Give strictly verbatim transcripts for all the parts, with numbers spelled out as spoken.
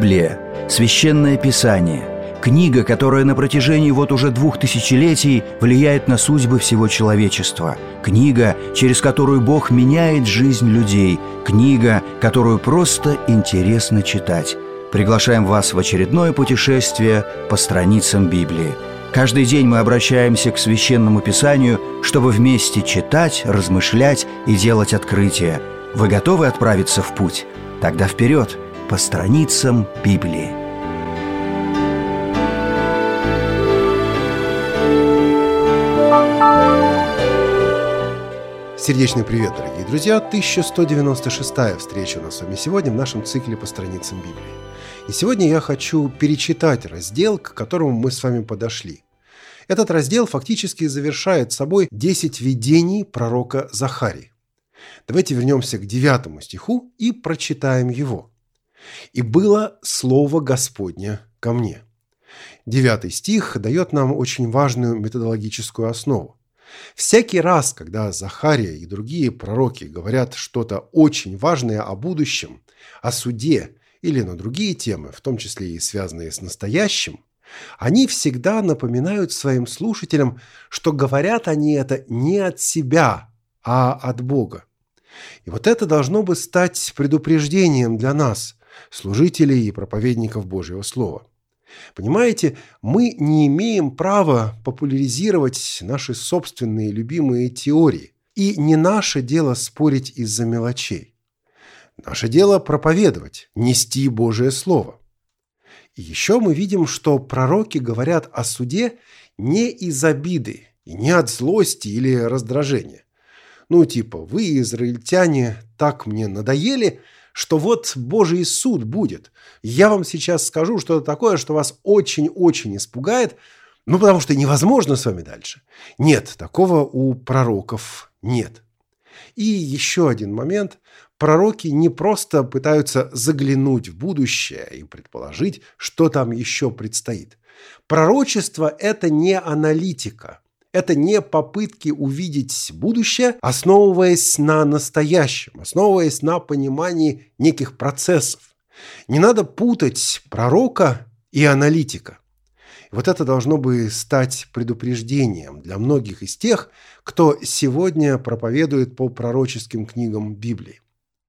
Библия – священное писание, книга, которая на протяжении вот уже двух тысячелетий влияет на судьбы всего человечества, книга, через которую Бог меняет жизнь людей, книга, которую просто интересно читать. Приглашаем вас в очередное путешествие по страницам Библии. Каждый день мы обращаемся к Священному Писанию, чтобы вместе читать, размышлять и делать открытия. Вы готовы отправиться в путь? Тогда вперед, по страницам Библии. Сердечный привет, дорогие друзья! тысяча сто девяносто шестая встреча у нас с вами сегодня в нашем цикле по страницам Библии. И сегодня я хочу перечитать раздел, к которому мы с вами подошли. Этот раздел фактически завершает собой десять видений пророка Захарии. Давайте вернемся к девятому стиху и прочитаем его. «И было слово Господне ко мне». Девятый стих дает нам очень важную методологическую основу. Всякий раз, когда Захария и другие пророки говорят что-то очень важное о будущем, о суде или на другие темы, в том числе и связанные с настоящим, они всегда напоминают своим слушателям, что говорят они это не от себя, а от Бога. И вот это должно бы стать предупреждением для нас, служителей и проповедников Божьего Слова. Понимаете, мы не имеем права популяризировать наши собственные любимые теории, и не наше дело спорить из-за мелочей. Наше дело проповедовать, нести Божие Слово. И еще мы видим, что пророки говорят о суде не из обиды, и не от злости или раздражения. Ну, типа, вы, израильтяне, так мне надоели, что вот Божий суд будет. Я вам сейчас скажу что-то такое, что вас очень-очень испугает, ну, потому что невозможно с вами дальше. Нет, такого у пророков нет. И еще один момент. Пророки не просто пытаются заглянуть в будущее и предположить, что там еще предстоит. Пророчество – это не аналитика. Это не попытки увидеть будущее, основываясь на настоящем, основываясь на понимании неких процессов. Не надо путать пророка и аналитика. Вот это должно бы стать предупреждением для многих из тех, кто сегодня проповедует по пророческим книгам Библии.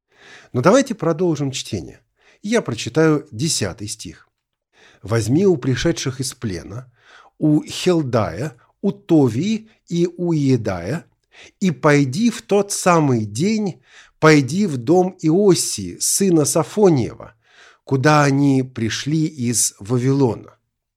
Но давайте продолжим чтение. Я прочитаю десятый стих. «Возьми у пришедших из плена, у Хелдая, у Товии и у Иедая, и пойди в тот самый день, пойди в дом Иосии, сына Сафониева, куда они пришли из Вавилона».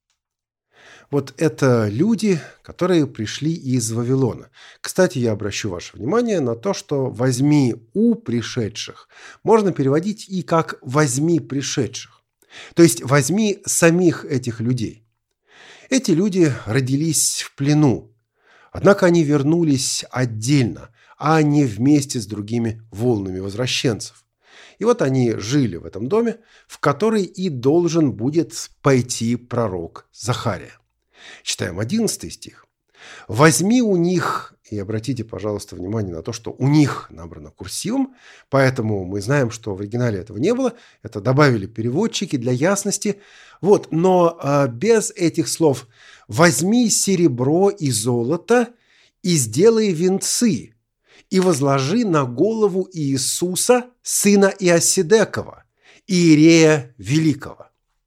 Вот это люди, которые пришли из Вавилона. Кстати, я обращу ваше внимание на то, что «возьми у пришедших» можно переводить и как «возьми пришедших». То есть возьми самих этих людей. Эти люди родились в плену, однако они вернулись отдельно, а не вместе с другими волнами возвращенцев. И вот они жили в этом доме, в который и должен будет пойти пророк Захария. Читаем одиннадцатый стих. «Возьми у них», и обратите, пожалуйста, внимание на то, что у них набрано курсивом, поэтому мы знаем, что в оригинале этого не было, это добавили переводчики для ясности. Вот, но а, без этих слов «возьми серебро и золото и сделай венцы, и возложи на голову Иисуса, сына Иосидекова, Иерея Великого».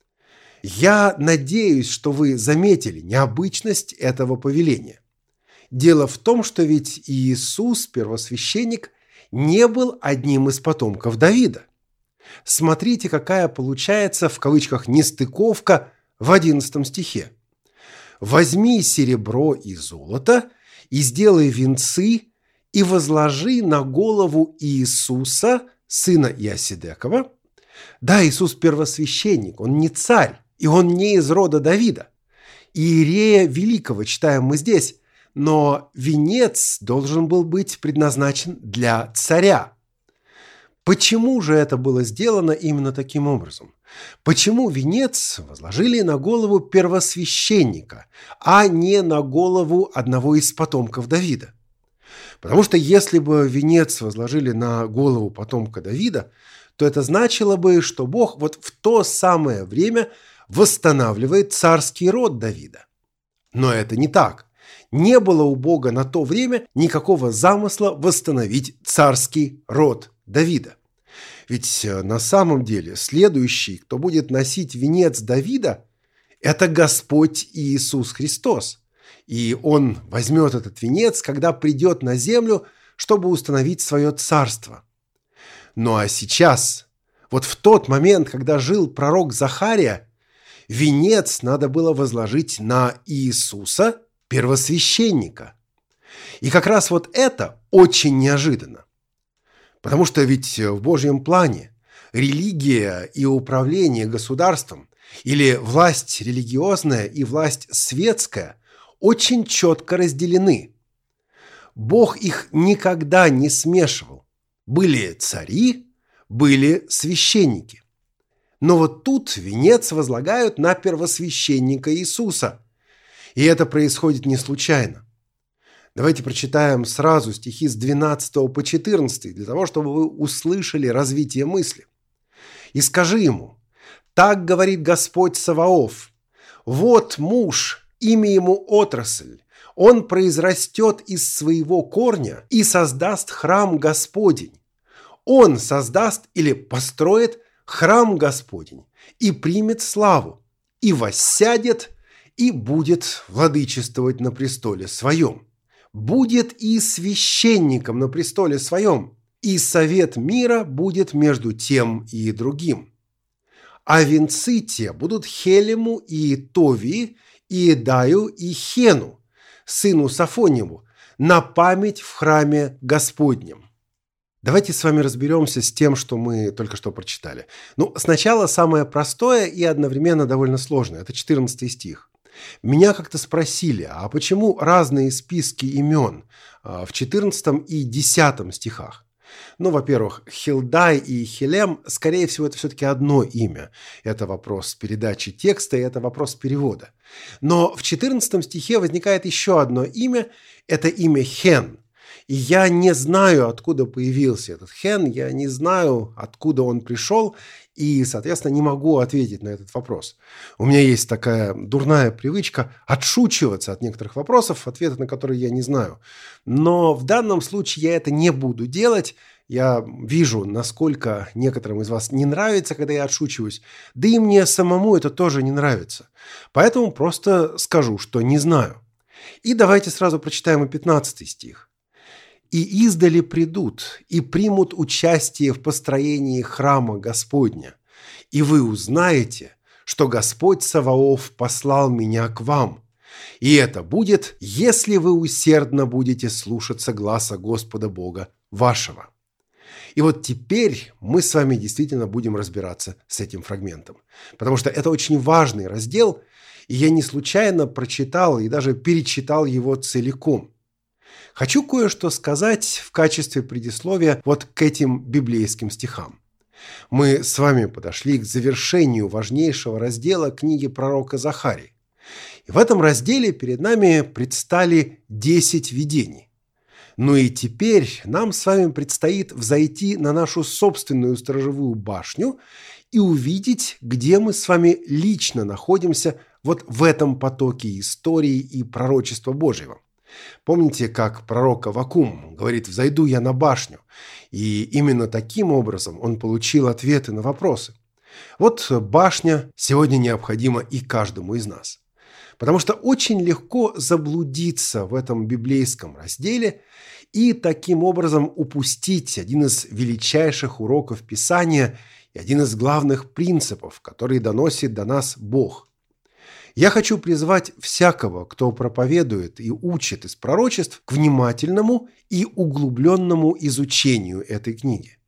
Я надеюсь, что вы заметили необычность этого повеления. Дело в том, что ведь Иисус, первосвященник, не был одним из потомков Давида. Смотрите, какая получается, в кавычках, нестыковка в одиннадцатом стихе. «Возьми серебро и золото, и сделай венцы, и возложи на голову Иисуса, сына Иосидекова». Да, Иисус первосвященник, он не царь, и он не из рода Давида. Иерея Великого читаем мы здесь, но венец должен был быть предназначен для царя. Почему же это было сделано именно таким образом? Почему венец возложили на голову первосвященника, а не на голову одного из потомков Давида? Потому что если бы венец возложили на голову потомка Давида, то это значило бы, что Бог вот в то самое время восстанавливает царский род Давида. Но это не так. Не было у Бога на то время никакого замысла восстановить царский род Давида. Ведь на самом деле следующий, кто будет носить венец Давида, это Господь Иисус Христос. И Он возьмет этот венец, когда придет на землю, чтобы установить свое царство. Ну а сейчас, вот в тот момент, когда жил пророк Захария, венец надо было возложить на Иисуса, первосвященника. И как раз вот это очень неожиданно. Потому что ведь в Божьем плане религия и управление государством или власть религиозная и власть светская очень четко разделены. Бог их никогда не смешивал. Были цари, были священники. Но вот тут венец возлагают на первосвященника Иисуса. И это происходит не случайно. Давайте прочитаем сразу стихи с двенадцатого по четырнадцатый, для того, чтобы вы услышали развитие мысли. «И скажи ему, так говорит Господь Саваоф, вот муж, имя ему отрасль, он произрастет из своего корня и создаст храм Господень. Он создаст или построит храм Господень и примет славу, и воссядет, и будет владычествовать на престоле своем. Будет и священником на престоле своем, и совет мира будет между тем и другим. А венцы те будут Хелему и Товии, и Даю и Хену, сыну Сафоньеву, на память в храме Господнем». Давайте с вами разберемся с тем, что мы только что прочитали. Ну, сначала самое простое и одновременно довольно сложное. Это четырнадцатый стих. Меня как-то спросили, а почему разные списки имен в четырнадцатом и десятом стихах? Ну, во-первых, Хилдай и Хелем, скорее всего, это все-таки одно имя. Это вопрос передачи текста, и это вопрос перевода. Но в четырнадцатом стихе возникает еще одно имя, это имя Хен. И я не знаю, откуда появился этот Хен, я не знаю, откуда он пришел, и, соответственно, не могу ответить на этот вопрос. У меня есть такая дурная привычка отшучиваться от некоторых вопросов, ответы на которые я не знаю. Но в данном случае я это не буду делать. Я вижу, насколько некоторым из вас не нравится, когда я отшучиваюсь. Да и мне самому это тоже не нравится. Поэтому просто скажу, что не знаю. И давайте сразу прочитаем и пятнадцатый стих. «И издали придут, и примут участие в построении храма Господня, и вы узнаете, что Господь Саваоф послал меня к вам. И это будет, если вы усердно будете слушаться гласа Господа Бога вашего». И вот теперь мы с вами действительно будем разбираться с этим фрагментом, потому что это очень важный раздел, и я не случайно прочитал и даже перечитал его целиком. Хочу кое-что сказать в качестве предисловия вот к этим библейским стихам. Мы с вами подошли к завершению важнейшего раздела книги пророка Захарии. И в этом разделе перед нами предстали десять видений. Ну и теперь нам с вами предстоит взойти на нашу собственную сторожевую башню и увидеть, где мы с вами лично находимся вот в этом потоке истории и пророчества Божьего. Помните, как пророк Аввакум говорит: «Взойду я на башню», и именно таким образом он получил ответы на вопросы. Вот башня сегодня необходима и каждому из нас, потому что очень легко заблудиться в этом библейском разделе и таким образом упустить один из величайших уроков Писания и один из главных принципов, который доносит до нас Бог. Я хочу призвать всякого, кто проповедует и учит из пророчеств, к внимательному и углубленному изучению этой книги.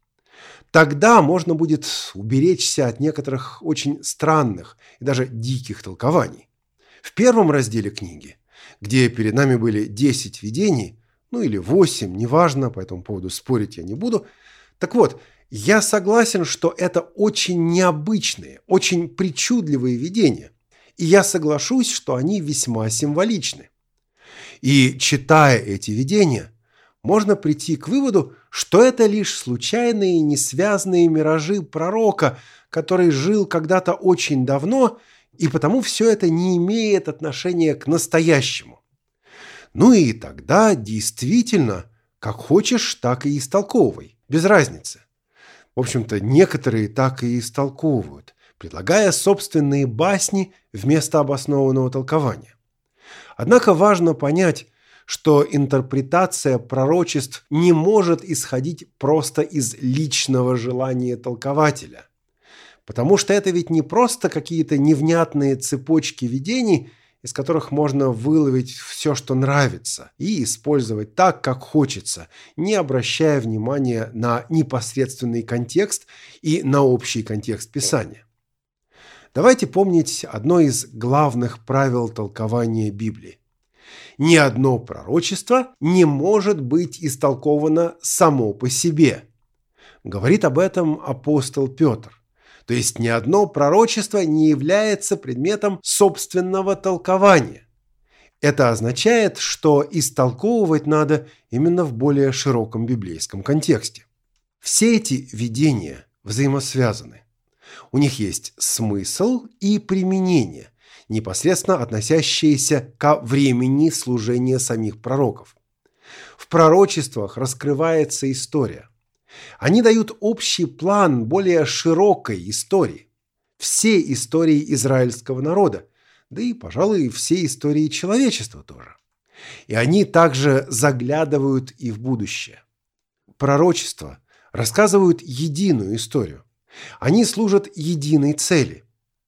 Тогда можно будет уберечься от некоторых очень странных и даже диких толкований. В первом разделе книги, где перед нами были десять видений, ну или восемь, неважно, по этому поводу спорить я не буду. Так вот, я согласен, что это очень необычные, очень причудливые видения. И я соглашусь, что они весьма символичны. И читая эти видения, можно прийти к выводу, что это лишь случайные несвязные миражи пророка, который жил когда-то очень давно, и потому все это не имеет отношения к настоящему. Ну и тогда действительно, как хочешь, так и истолковывай, без разницы. В общем-то, некоторые так и истолковывают, предлагая собственные басни вместо обоснованного толкования. Однако важно понять, что интерпретация пророчеств не может исходить просто из личного желания толкователя. Потому что это ведь не просто какие-то невнятные цепочки видений, из которых можно выловить все, что нравится, и использовать так, как хочется, не обращая внимания на непосредственный контекст и на общий контекст Писания. Давайте помнить одно из главных правил толкования Библии. Ни одно пророчество не может быть истолковано само по себе. Говорит об этом апостол Петр. То есть ни одно пророчество не является предметом собственного толкования. Это означает, что истолковывать надо именно в более широком библейском контексте. Все эти видения взаимосвязаны. У них есть смысл и применение, непосредственно относящиеся ко времени служения самих пророков. В пророчествах раскрывается история. Они дают общий план более широкой истории. Все истории израильского народа, да и, пожалуй, все истории человечества тоже. И они также заглядывают и в будущее. Пророчества рассказывают единую историю. Они служат единой цели.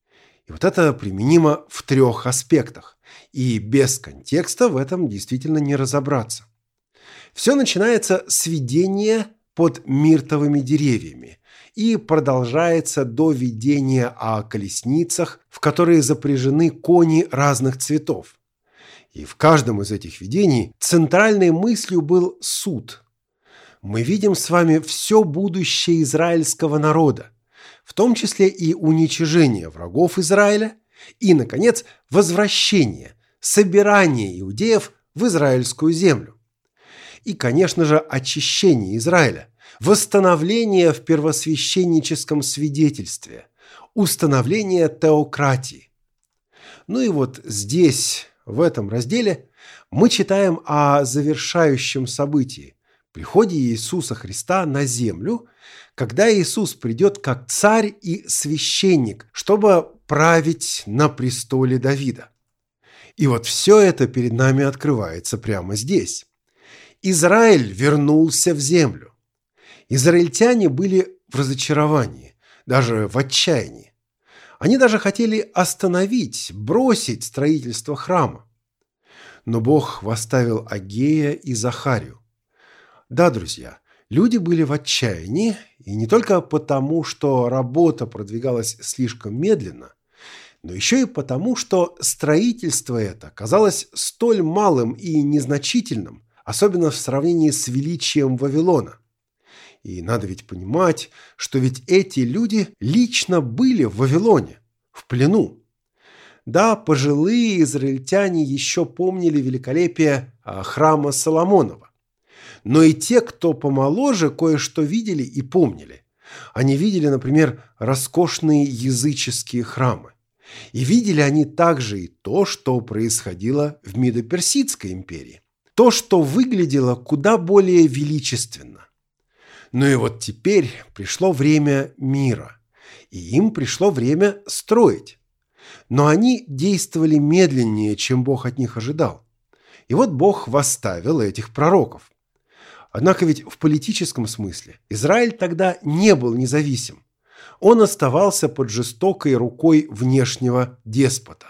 И вот это применимо в трех аспектах. И без контекста в этом действительно не разобраться. Все начинается с видения под миртовыми деревьями и продолжается до видения о колесницах, в которые запряжены кони разных цветов. И в каждом из этих видений центральной мыслью был суд. Мы видим с вами все будущее израильского народа, в том числе и уничижение врагов Израиля и, наконец, возвращение, собирание иудеев в израильскую землю. И, конечно же, очищение Израиля, восстановление в первосвященническом свидетельстве, установление теократии. Ну и вот здесь, в этом разделе, мы читаем о завершающем событии – приходе Иисуса Христа на землю, когда Иисус придет как царь и священник, чтобы править на престоле Давида. И вот все это перед нами открывается прямо здесь. Израиль вернулся в землю. Израильтяне были в разочаровании, даже в отчаянии. Они даже хотели остановить, бросить строительство храма. Но Бог восставил Агея и Захарию. Да, друзья, люди были в отчаянии, и не только потому, что работа продвигалась слишком медленно, но еще и потому, что строительство это казалось столь малым и незначительным, особенно в сравнении с величием Вавилона. И надо ведь понимать, что ведь эти люди лично были в Вавилоне, в плену. Да, пожилые израильтяне еще помнили великолепие храма Соломонова. Но и те, кто помоложе, кое-что видели и помнили. Они видели, например, роскошные языческие храмы. И видели они также и то, что происходило в Медо-Персидской империи. То, что выглядело куда более величественно. Ну и вот теперь пришло время мира. И им пришло время строить. Но они действовали медленнее, чем Бог от них ожидал. И вот Бог восставил этих пророков. Однако ведь в политическом смысле Израиль тогда не был независим. Он оставался под жестокой рукой внешнего деспота.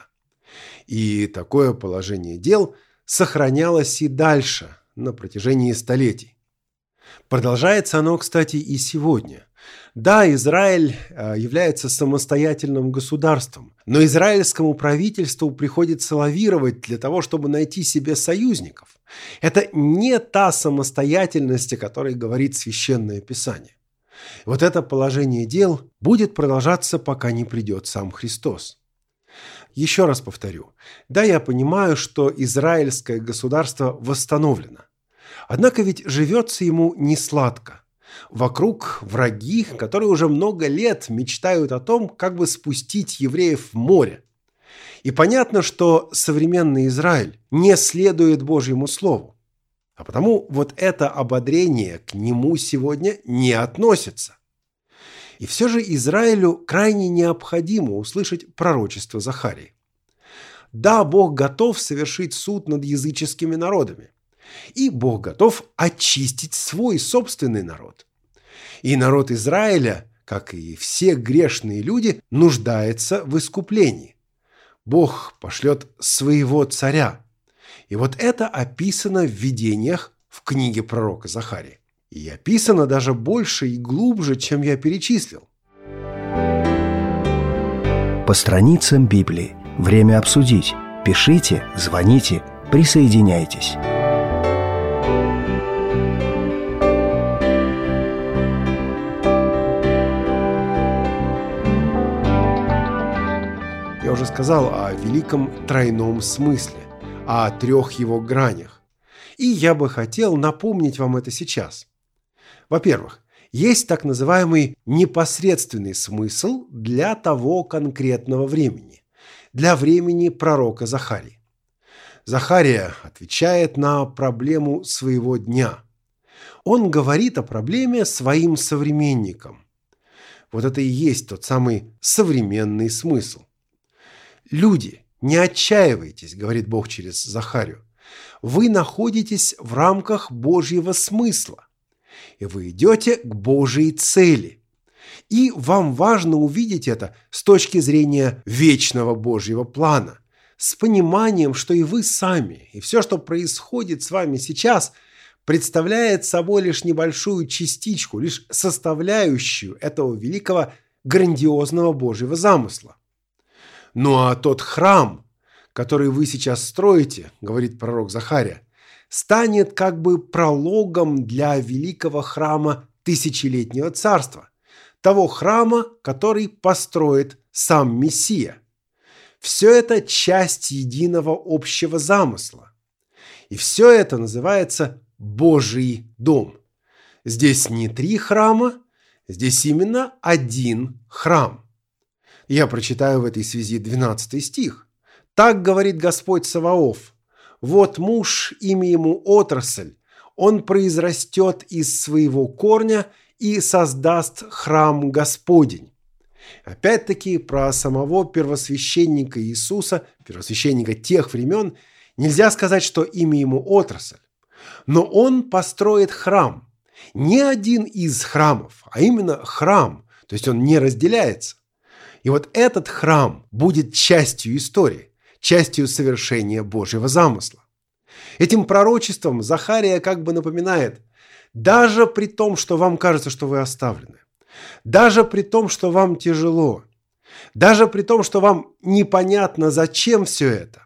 И такое положение дел сохранялось и дальше, на протяжении столетий. Продолжается оно, кстати, и сегодня. Да, Израиль является самостоятельным государством, но израильскому правительству приходится лавировать для того, чтобы найти себе союзников. Это не та самостоятельность, о которой говорит Священное Писание. Вот это положение дел будет продолжаться, пока не придет сам Христос. Еще раз повторю. Да, я понимаю, что израильское государство восстановлено. Однако ведь живется ему не сладко. Вокруг враги, которые уже много лет мечтают о том, как бы спустить евреев в море. И понятно, что современный Израиль не следует Божьему Слову. А потому вот это ободрение к нему сегодня не относится. И все же Израилю крайне необходимо услышать пророчество Захарии. Да, Бог готов совершить суд над языческими народами. И Бог готов очистить свой собственный народ. И народ Израиля, как и все грешные люди, нуждается в искуплении. Бог пошлет своего царя. И вот это описано в видениях в книге пророка Захарии. И описано даже больше и глубже, чем я перечислил. По страницам Библии. Время обсудить. Пишите, звоните, присоединяйтесь. Я уже сказал о великом тройном смысле, о трех его гранях. И я бы хотел напомнить вам это сейчас. Во-первых, есть так называемый непосредственный смысл для того конкретного времени, для времени пророка Захарии. Захария отвечает на проблему своего дня. Он говорит о проблеме своим современникам. Вот это и есть тот самый современный смысл. «Люди, не отчаивайтесь, — говорит Бог через Захарию, — вы находитесь в рамках Божьего смысла, и вы идете к Божьей цели. И вам важно увидеть это с точки зрения вечного Божьего плана, с пониманием, что и вы сами, и все, что происходит с вами сейчас, представляет собой лишь небольшую частичку, лишь составляющую этого великого грандиозного Божьего замысла. Ну а тот храм, который вы сейчас строите, говорит пророк Захария, станет как бы прологом для великого храма тысячелетнего царства, того храма, который построит сам Мессия. Все это часть единого общего замысла. И все это называется Божий дом. Здесь не три храма, здесь именно один храм. Я прочитаю в этой связи двенадцатый стих. «Так говорит Господь Саваоф: вот муж, имя ему отрасль, он произрастет из своего корня и создаст храм Господень». Опять-таки про самого первосвященника Иисуса, первосвященника тех времен, нельзя сказать, что имя ему отрасль. Но он построит храм. Не один из храмов, а именно храм, то есть он не разделяется. И вот этот храм будет частью истории, частью совершения Божьего замысла. Этим пророчеством Захария как бы напоминает: даже при том, что вам кажется, что вы оставлены, даже при том, что вам тяжело, даже при том, что вам непонятно, зачем все это,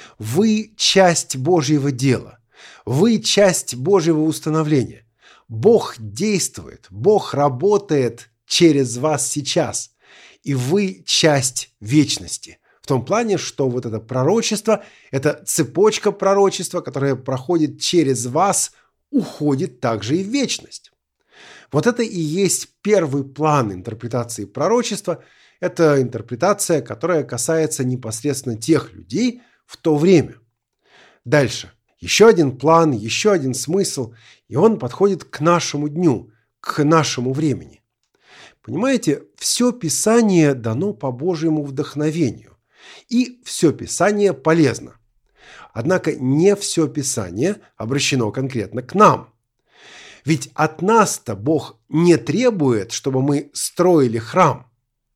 вы часть Божьего дела, вы часть Божьего установления. Бог действует, Бог работает через вас сейчас, и вы часть вечности. В том плане, что вот это пророчество, эта цепочка пророчества, которая проходит через вас, уходит также и в вечность. Вот это и есть первый план интерпретации пророчества. Это интерпретация, которая касается непосредственно тех людей в то время. Дальше. Еще один план, еще один смысл, и он подходит к нашему дню, к нашему времени. Понимаете, все Писание дано по Божьему вдохновению, и все Писание полезно. Однако не все Писание обращено конкретно к нам. Ведь от нас-то Бог не требует, чтобы мы строили храм.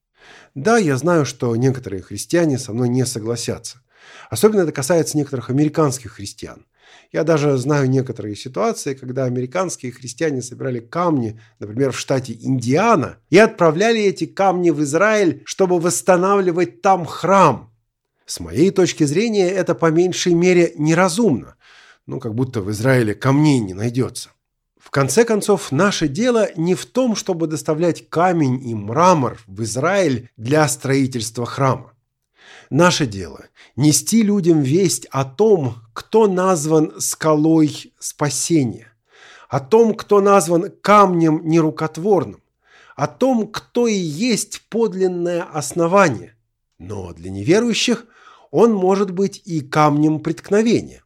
Да, я знаю, что некоторые христиане со мной не согласятся. Особенно это касается некоторых американских христиан. Я даже знаю некоторые ситуации, когда американские христиане собирали камни, например, в штате Индиана, и отправляли эти камни в Израиль, чтобы восстанавливать там храм. С моей точки зрения, это по меньшей мере неразумно. Ну, как будто в Израиле камней не найдется. В конце концов, наше дело не в том, чтобы доставлять камень и мрамор в Израиль для строительства храма. Наше дело – нести людям весть о том, кто назван скалой спасения, о том, кто назван камнем нерукотворным, о том, кто и есть подлинное основание. Но для неверующих он может быть и камнем преткновения.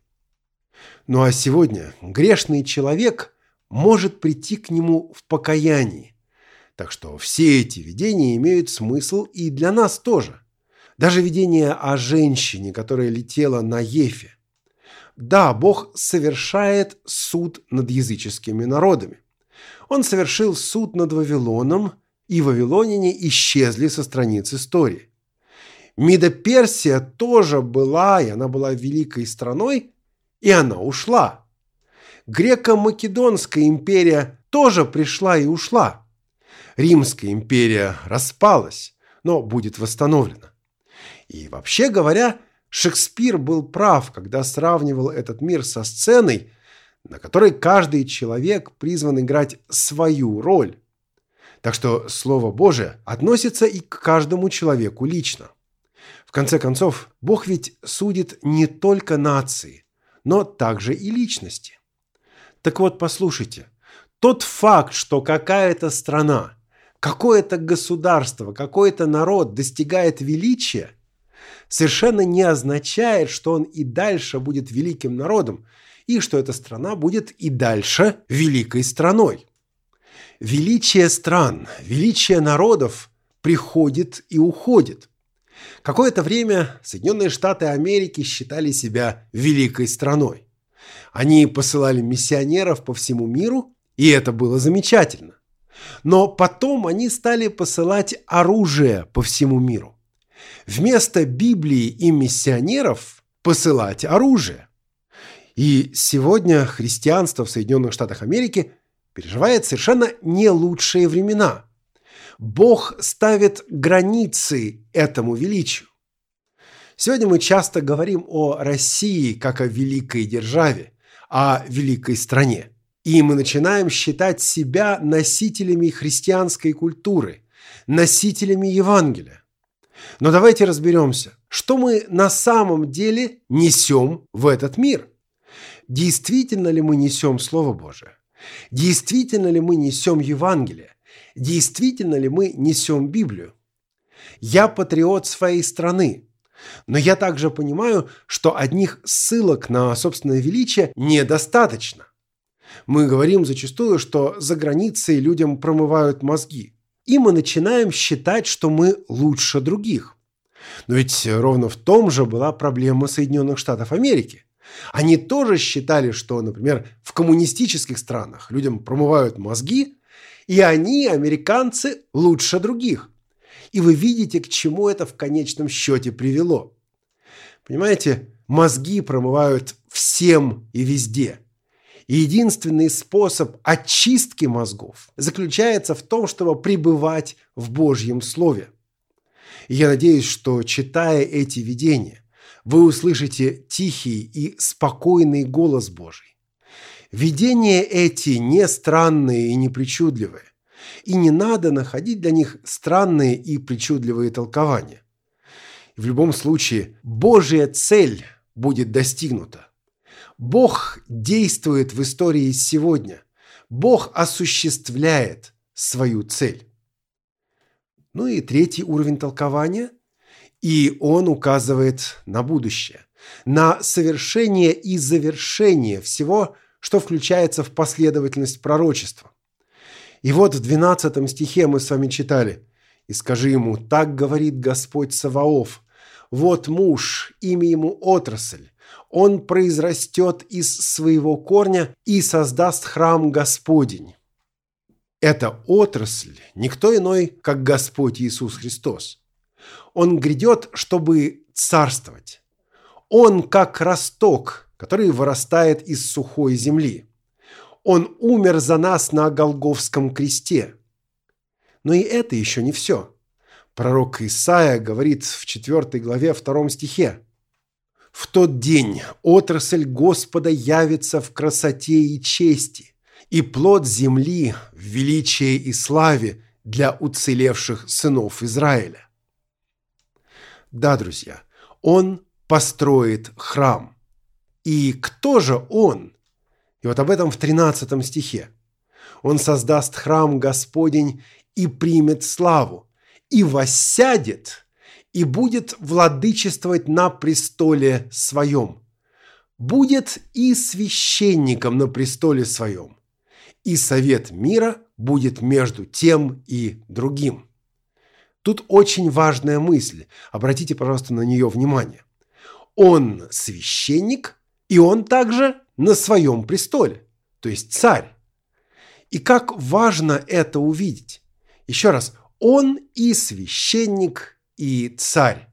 Ну а сегодня грешный человек может прийти к нему в покаянии. Так что все эти видения имеют смысл и для нас тоже. Даже видение о женщине, которая летела на Ефе. Да, Бог совершает суд над языческими народами. Он совершил суд над Вавилоном, и вавилоняне исчезли со страниц истории. Мидо-Персия тоже была, и она была великой страной, и она ушла. Греко-Македонская империя тоже пришла и ушла. Римская империя распалась, но будет восстановлена. И вообще говоря, Шекспир был прав, когда сравнивал этот мир со сценой, на которой каждый человек призван играть свою роль. Так что Слово Божие относится и к каждому человеку лично. В конце концов, Бог ведь судит не только нации, но также и личности. Так вот, послушайте, тот факт, что какая-то страна, какое-то государство, какой-то народ достигает величия, совершенно не означает, что он и дальше будет великим народом, и что эта страна будет и дальше великой страной. Величие стран, величие народов приходит и уходит. Какое-то время Соединенные Штаты Америки считали себя великой страной. Они посылали миссионеров по всему миру, и это было замечательно. Но потом они стали посылать оружие по всему миру. Вместо Библии и миссионеров посылать оружие. И сегодня христианство в Соединенных Штатах Америки переживает совершенно не лучшие времена. Бог ставит границы этому величию. Сегодня мы часто говорим о России как о великой державе, о великой стране. И мы начинаем считать себя носителями христианской культуры, носителями Евангелия. Но давайте разберемся, что мы на самом деле несем в этот мир. Действительно ли мы несем Слово Божие? Действительно ли мы несем Евангелие? Действительно ли мы несем Библию? Я патриот своей страны, но я также понимаю, что одних ссылок на собственное величие недостаточно. Мы говорим зачастую, что за границей людям промывают мозги, и мы начинаем считать, что мы лучше других. Но ведь ровно в том же была проблема Соединенных Штатов Америки. Они тоже считали, что, например, в коммунистических странах людям промывают мозги, и они, американцы, лучше других. И вы видите, к чему это в конечном счете привело. Понимаете, мозги промывают всем и везде. И единственный способ очистки мозгов заключается в том, чтобы пребывать в Божьем Слове. И я надеюсь, что, читая эти видения, вы услышите тихий и спокойный голос Божий. Видения эти не странные и не причудливые, и не надо находить для них странные и причудливые толкования. В любом случае, Божья цель будет достигнута. Бог действует в истории сегодня. Бог осуществляет свою цель. Ну и третий уровень толкования – и он указывает на будущее, на совершение и завершение всего, что включается в последовательность пророчества. И вот в двенадцатом стихе мы с вами читали: «И скажи ему, так говорит Господь Саваоф, вот муж, имя ему отрасль, он произрастет из своего корня и создаст храм Господень». Эта отрасль никто иной, как Господь Иисус Христос. Он грядет, чтобы царствовать. Он как росток, который вырастает из сухой земли. Он умер за нас на Голгофском кресте. Но и это еще не все. Пророк Исаия говорит в четвёртой главе втором стихе: «В тот день отрасль Господа явится в красоте и чести, и плод земли в величии и славе для уцелевших сынов Израиля». Да, друзья, Он построит храм. И кто же он? И вот об этом в тринадцатом стихе. Он создаст храм Господень и примет славу, и воссядет, и будет владычествовать на престоле своем. Будет и священником на престоле своем, и совет мира будет между тем и другим. Тут очень важная мысль. Обратите, пожалуйста, на нее внимание. Он священник, и он также на своем престоле, то есть царь. И как важно это увидеть. Еще раз, он и священник, и царь.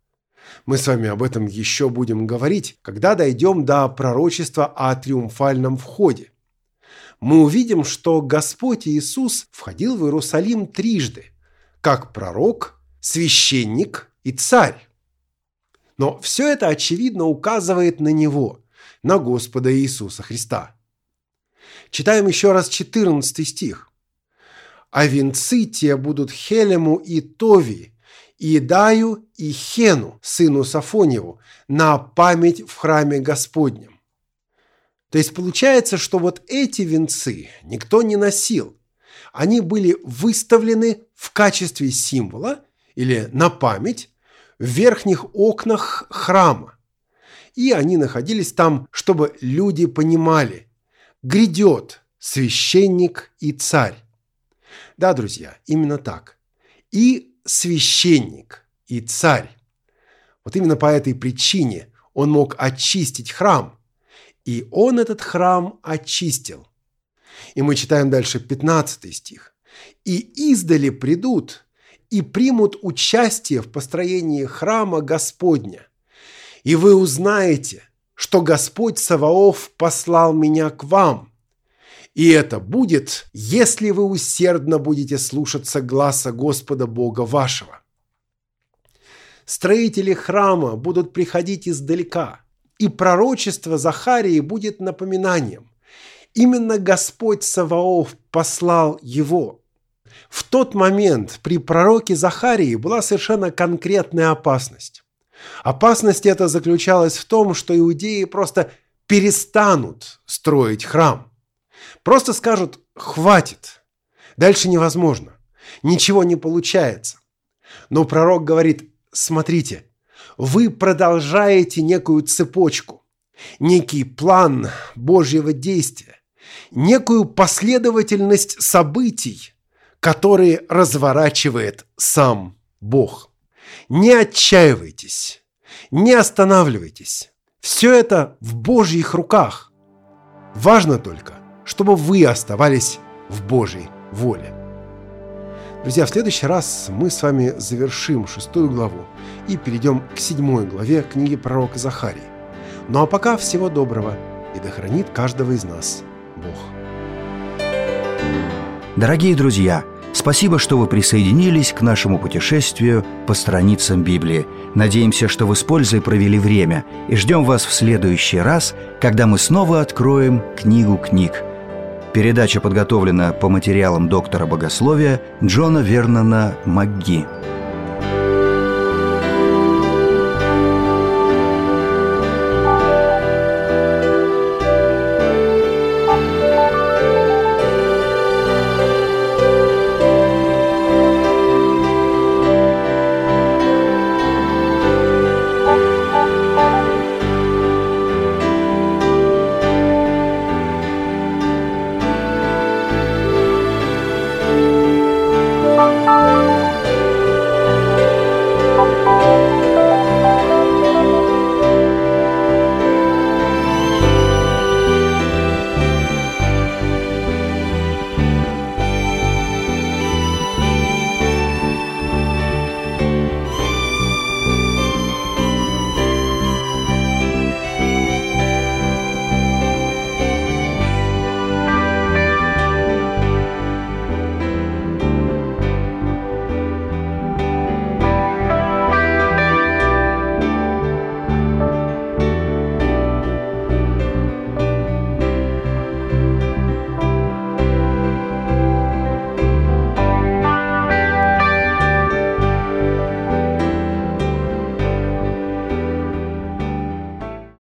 Мы с вами об этом еще будем говорить, когда дойдем до пророчества о триумфальном входе. Мы увидим, что Господь Иисус входил в Иерусалим трижды, как пророк, священник и царь. Но все это, очевидно, указывает на Него, на Господа Иисуса Христа. Читаем еще раз четырнадцатый стих. «А венцы те будут Хелему и Тови, Иедаю и Хену, сыну Сафоньеву, на память в храме Господнем». То есть получается, что вот эти венцы никто не носил. Они были выставлены в качестве символа или на память в верхних окнах храма. И они находились там, чтобы люди понимали: грядет священник и царь. Да, друзья, именно так. И священник, и царь. Вот именно по этой причине он мог очистить храм. И он этот храм очистил. И мы читаем дальше пятнадцатый стих. «И издали придут, и примут участие в построении храма Господня. И вы узнаете, что Господь Саваоф послал меня к вам. И это будет, если вы усердно будете слушаться гласа Господа Бога вашего». Строители храма будут приходить издалека, и пророчество Захарии будет напоминанием. Именно Господь Саваоф послал его. В тот момент при пророке Захарии была совершенно конкретная опасность. Опасность эта заключалась в том, что иудеи просто перестанут строить храм. Просто скажут: хватит, дальше невозможно, ничего не получается. Но пророк говорит: смотрите, вы продолжаете некую цепочку, некий план Божьего действия, некую последовательность событий, которые разворачивает сам Бог. Не отчаивайтесь, не останавливайтесь. Все это в Божьих руках. Важно только, чтобы вы оставались в Божьей воле. Друзья, в следующий раз мы с вами завершим шестую главу и перейдем к седьмой главе книги пророка Захарии. Ну а пока всего доброго, и да хранит каждого из нас Бог. Дорогие друзья, спасибо, что вы присоединились к нашему путешествию по страницам Библии. Надеемся, что вы с пользой провели время, и ждем вас в следующий раз, когда мы снова откроем книгу книг. Передача подготовлена по материалам доктора богословия Джона Вернона МакГи.